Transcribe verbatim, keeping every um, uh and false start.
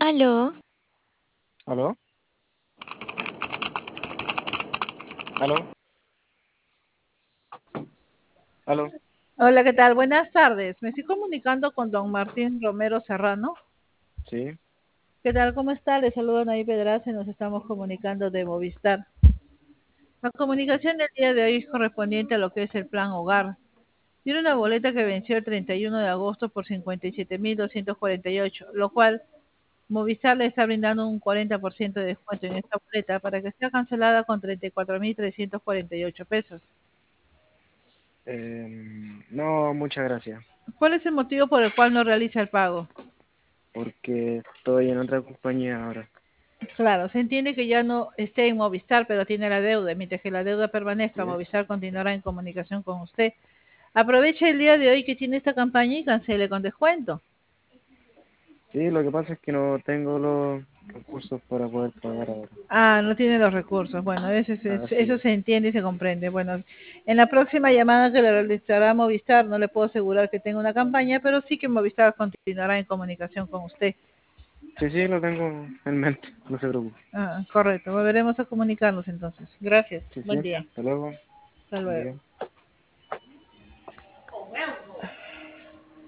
Aló, ¿Aló? ¿Aló? ¿Aló? Hola, ¿qué tal? Buenas tardes. Me estoy comunicando con don Martín Romero Serrano. Sí. ¿Qué tal? ¿Cómo está? Le saludo Naí Pedraza y nos estamos comunicando de Movistar. La comunicación del día de hoy es correspondiente a lo que es el plan Hogar. Tiene una boleta que venció el treinta y uno de agosto por cincuenta y siete mil doscientos cuarenta y ocho, lo cual Movistar le está brindando un cuarenta por ciento de descuento en esta boleta para que sea cancelada con treinta y cuatro mil trescientos cuarenta y ocho pesos. Em, no, muchas gracias, ¿Cuál es el motivo por el cual no realiza el pago? porque estoy en otra compañía ahora. Claro, se entiende que ya no esté en Movistar, pero tiene la deuda. Mientras que la deuda permanezca, Sí. Movistar continuará en comunicación con usted. Aproveche el día de hoy que tiene esta campaña y cancele con descuento. Sí, lo que pasa es que no tengo los recursos para poder pagar ahora. Ah, no tiene los recursos. Bueno, eso, es- Así eso es. se entiende y se comprende. Bueno, en la próxima llamada que le realizará Movistar, no le puedo asegurar que tenga una campaña, pero sí que Movistar continuará en comunicación con usted. Sí, sí, lo tengo en mente, no se preocupe. Ah, correcto. Volveremos a comunicarnos entonces. Gracias. Sí, sí, Buen día. hasta luego. Hasta Buen luego. día.